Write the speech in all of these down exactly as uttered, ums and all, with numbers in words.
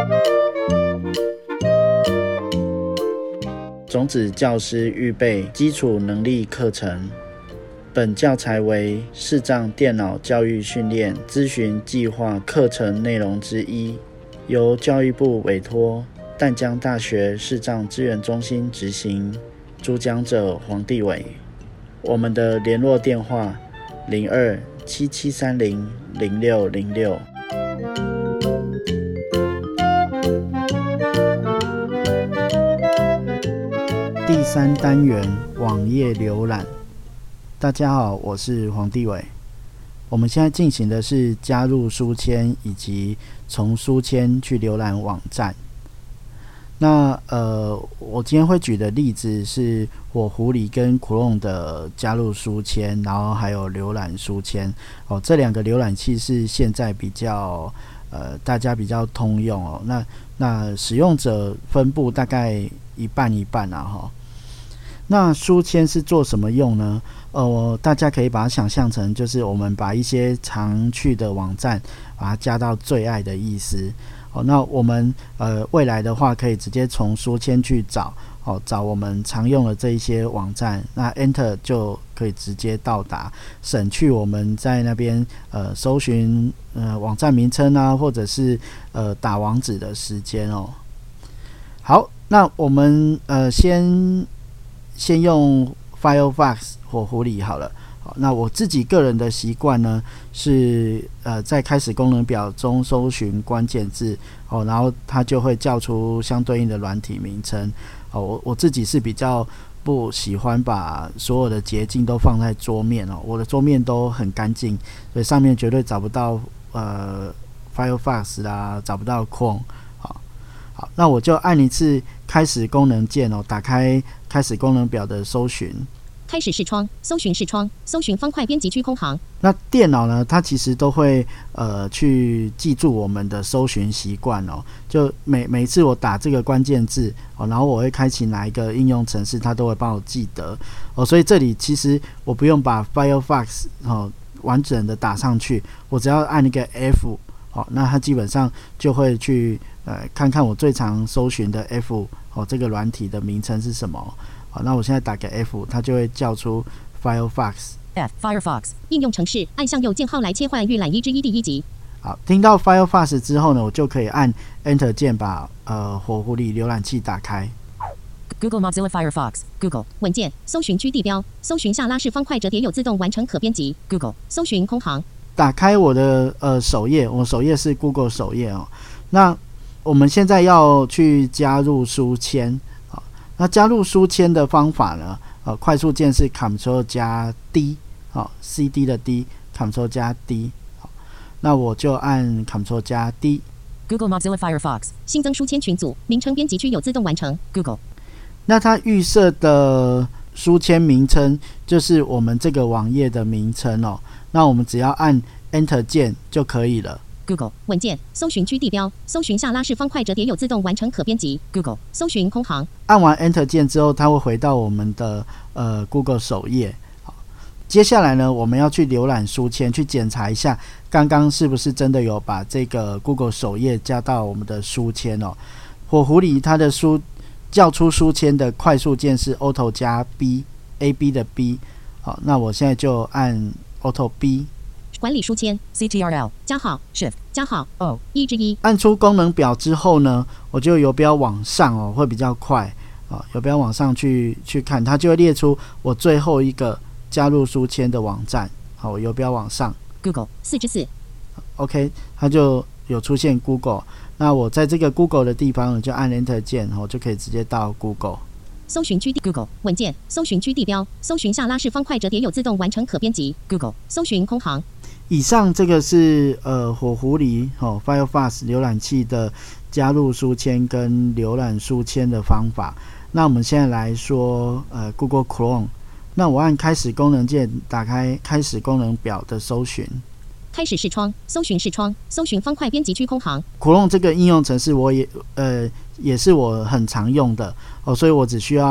种子教师预备基础能力课程，本教材为视障电脑教育训练咨询计划课程内容之一，由教育部委托淡江大学视障资源中心执行，主讲者黄帝伟。我们的联络电话零二七七三零零六零六。第三单元网页浏览。大家好，我是黄帝伟。我们现在进行的是加入书签以及从书签去浏览网站。那呃，我今天会举的例子是火狐狸跟 Chrome 的加入书签，然后还有浏览书签哦。这两个浏览器是现在比较呃大家比较通用哦。那那使用者分布大概一半一半啊哈。那书签是做什么用呢？呃，大家可以把它想象成就是我们把一些常去的网站把它加到最爱的意思。哦，那我们呃未来的话可以直接从书签去找，哦，找我们常用的这一些网站，那 Enter 就可以直接到达，省去我们在那边呃搜寻呃网站名称啊，或者是呃打网址的时间哦。好，那我们呃先先用 Firefox 火狐狸好了。好，那我自己个人的习惯呢是呃在开始功能表中搜寻关键字哦，然后它就会叫出相对应的软体名称哦。我我自己是比较不喜欢把所有的捷径都放在桌面哦，我的桌面都很干净，所以上面绝对找不到呃 Firefox 啦，找不到 Chrome。好，好，那我就按一次开始功能键哦，打开开始功能表的搜寻。 开始视窗，搜寻视窗，搜寻方块编辑区空行。 那电脑呢，它其实都会呃去记住我们的搜寻习惯哦。就每每次我打这个关键字哦，然后我会开启哪一个应用程式，它都会帮我记得哦。所以这里其实我不用把 Firefox 哦完整的打上去，我只要按一个 F 哦，那它基本上就会去呃看看我最常搜寻的 F 哦这个软体的名称是什么。好，那我现在打个 F， 它就会叫出 Firefox。F Firefox 应用程式，按向右键号来切换预览一之一第一集。 好，听到 Firefox 之后呢，我就可以按 Enter 键把呃火狐狸浏览器打开。 Google Mozilla Firefox Google 文件搜寻区地标，搜寻下拉式方块折叠有自动完成可编辑。Google 搜寻空行。 打开我的呃首页，我首页是 Google 首页哦。那我们现在要去加入书签。那加入书签的方法呢？呃，快速键是 Ctrl 加 D， 好 ，C D 的 D，Ctrl 加 D， 好，那我就按 Ctrl 加 D。Google Mozilla Firefox 新增书签群组，名称编辑区有自动完成。Google， 那它预设的书签名称就是我们这个网页的名称哦。那我们只要按 Enter 键就可以了。 Google 文件搜寻区地标，搜寻下拉式方块折叠有自动完成可编辑。Google 搜寻空行。 按完 Enter 键之后，它会回到我们的呃 Google 首页。好，接下来呢，我们要去浏览书签，去检查一下刚刚是不是真的有把这个 Google 首页加到我们的书签哦。火狐狸它的书叫出书签的快速键是 Auto 加 B，A B 的 B。好，那我现在就按 Auto B。 管理书签 C T R L 加号 Shift 加号 O 一之一。 按出功能表之后呢，我就游标往上哦，会比较快哦。游标往上去去看，它就会列出我最后一个加入书签的网站。好，我游标往上 Google 四之四 OK， 它就有出现 Google。那我在这个 Google 的地方，就按 Enter 键，我就可以直接到 Google。 搜寻区地 Google 文件搜寻区地标，搜寻下拉式方块折叠有自动完成可编辑。Google 搜寻空行。 以上这个是呃火狐狸哦 Firefox 浏览器的加入书签跟浏览书签的方法。那我们现在来说呃 Google Chrome。那我按开始功能键打开开始功能表的搜寻。 开始视窗，搜寻视窗，搜寻方块编辑区空行。 Chrome 这个应用程式我也呃也是我很常用的哦，所以我只需要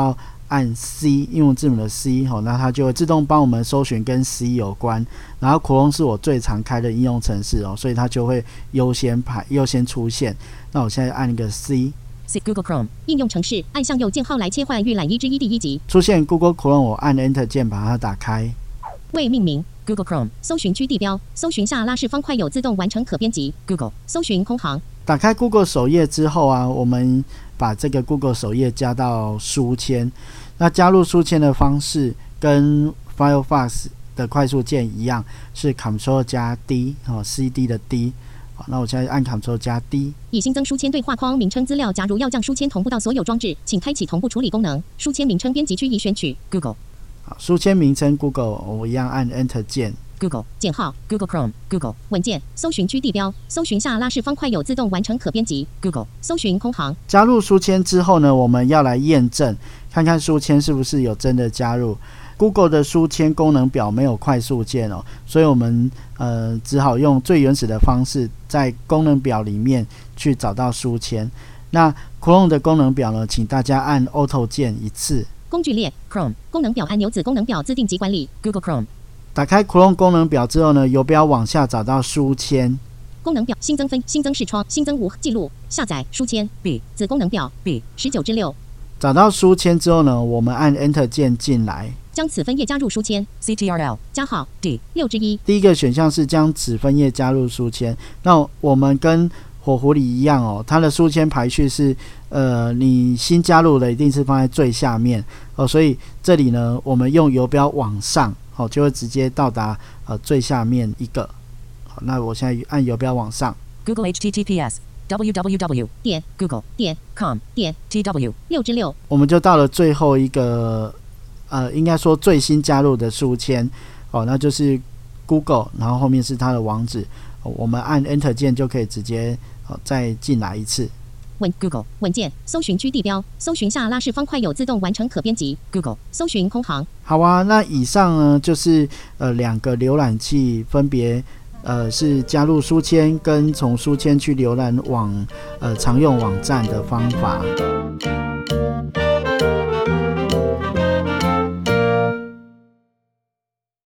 按 C 英文字母的 C， 那它就会自动帮我们搜寻跟 C 有关。然后 Chrome 是我最常开的应用程式，所以它就会优先排优先出现。那我现在按一个 C。 Google Chrome 应用程式，按向右键号来切换预览一之一第一集。 出现 Google Chrome， 我按 Enter 键把它打开。 未命名 Google Chrome 搜寻区地标，搜寻下拉式方块有自动完成可编辑。Google 搜寻空行。 打开 Google 首页之后啊，我们把这个 Google 首页加到书签。那加入书签的方式跟 Firefox 的快速键一样，是 Ctrl 加 D， 哦 C D 的 D。好，那我现在按 Ctrl 加 D。 已新增书签对话框名称资料，假如要将书签同步到所有装置，请开启同步处理功能。书签名称编辑区已选取 Google。 好，书签名称 Google， 我一样按 Enter 键。 Google 减号 Google Chrome Google 文件搜寻区地标，搜寻下拉式方块有自动完成可编辑。Google 搜寻空行。 加入书签之后呢，我们要来验证，看看书签是不是有真的加入。Google 的书签功能表没有快速键哦，所以我们呃只好用最原始的方式，在功能表里面去找到书签。那 Chrome 的功能表呢，请大家按 Auto 键一次。 工具列 Chrome 功能表按钮子功能表自定级管理 Google Chrome。 打开 Chrome 功能表之后呢，游标往下找到书签。 功能表新增分新增视窗新增无记录下载书签 B 子功能表 B 十九之六。 找到书签之后呢，我们按 Enter 键进来。 将此分页加入书签 C T R L 加号 D 六之一。 第一个选项是将此分页加入书签。那我们跟火狐狸一样哦，它的书签排序是呃，你新加入的一定是放在最下面哦，所以这里呢，我们用游标往上哦，就会直接到达呃最下面一个。好，那我现在按游标往上。 Google H T T P S www 点 Google 点 com 点 tw 六之六。我们就到了最后一个呃，应该说最新加入的书签哦，那就是 Google， 然后后面是它的网址。哦、我们按 Enter 键就可以直接、哦、再进来一次。 文 Google 文件搜寻区地标，搜寻下拉式方块有自动完成可编辑 Google 搜寻空行。 好啊，那以上呢就是呃两个浏览器分别呃是加入书签跟从书签去浏览网呃常用网站的方法。